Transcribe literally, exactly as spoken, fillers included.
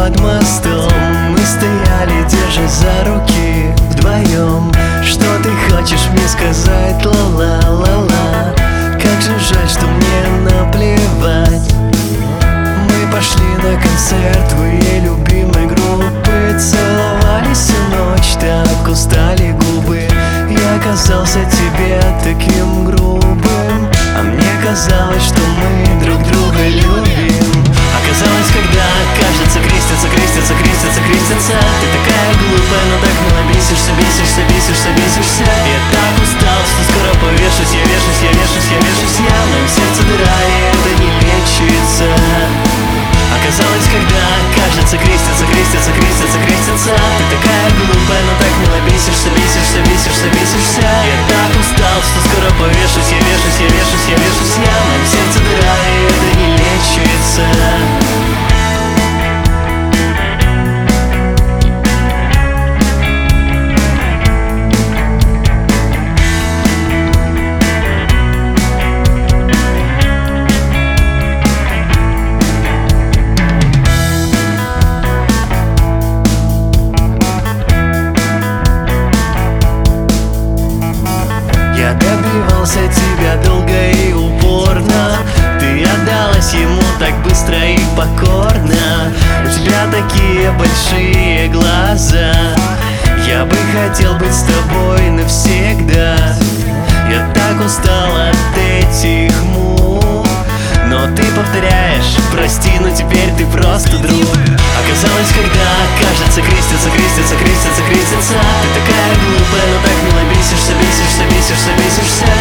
под мостом мы стояли, держась за руки вдвоем. Что ты хочешь мне сказать, ла-ла-ла-ла? Как же жаль, что мне наплевать. Мы пошли на концерт твоей любимой группы, целовались всю ночь, так устали губы. Я оказался тебе таким грубым, а мне казалось, что мы друг друга любим. Оказалось, когда, кажется, крестятся, крестятся, крестятся, крестятся. Ты такая глупая, но так мило бесишься, бесишься, бесишься, бесишься. Я так устал, что скоро повешусь, я вешусь, я вешусь, я вешусь. Я в моем сердце дыра, и это не лечится. Оказалось, когда, кажется, крестятся, крестятся, крестятся, крестятся. Ты такая глупая, но так мило бесишься, бесишься, бесишься, бесишься. Я так устал, что скоро повешусь, я вешусь, я вешусь, я вешусь. Я в моем сердце дыра, и это не лечится. Я добивался тебя долго и упорно. Ты отдалась ему так быстро и покорно. У тебя такие большие глаза. Я бы хотел быть с тобой навсегда. Я так устал от этих мук, но ты повторяешь: прости, но теперь ты просто друг. Оказалось, когда, кажется, крестятся, крестятся, крестятся, крестятся. Ты такая глупая, но так мило бесишься, бесишься, бесишься, бесишься.